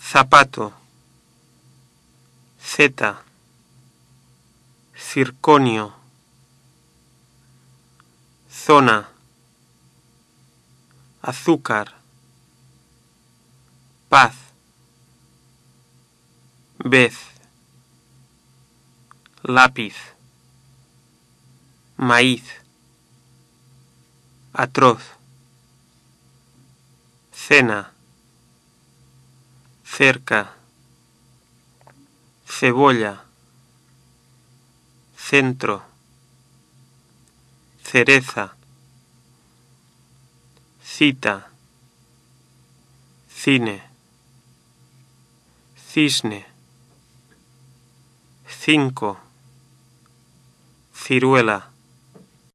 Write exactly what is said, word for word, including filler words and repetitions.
zapato, zeta, circonio, zona, azúcar, paz, vez, lápiz, maíz, atroz, cena, cerca, cebolla, centro, cereza, cita, cine, cisne, cinco, ciruela,